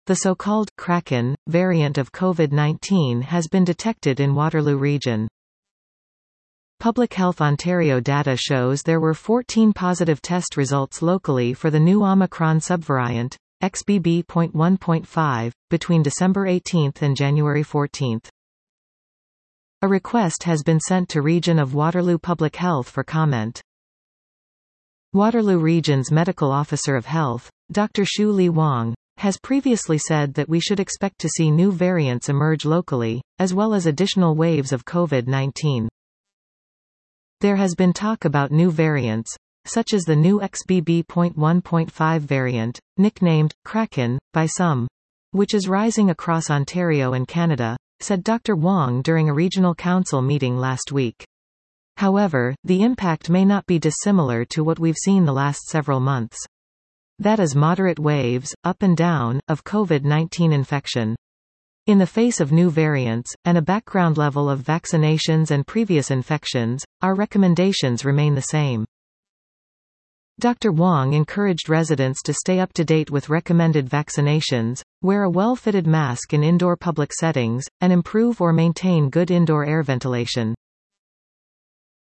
The so-called Kraken variant of COVID-19 has been detected in Waterloo region. Public Health Ontario data shows there were 14 positive test results locally for the new Omicron subvariant, XBB.1.5, between December 18 and January 14. A request has been sent to Region of Waterloo Public Health for comment. Waterloo Region's Medical Officer of Health, Dr. Shu Li Wang, has previously said that we should expect to see new variants emerge locally, as well as additional waves of COVID-19. There has been talk about new variants, such as the new XBB.1.5 variant, nicknamed Kraken by some, which is rising across Ontario and Canada, said Dr. Wang during a regional council meeting last week. However, the impact may not be dissimilar to what we've seen the last several months. That is moderate waves, up and down, of COVID-19 infection. In the face of new variants, and a background level of vaccinations and previous infections, our recommendations remain the same. Dr. Wang encouraged residents to stay up to date with recommended vaccinations, wear a well-fitted mask in indoor public settings, and improve or maintain good indoor air ventilation.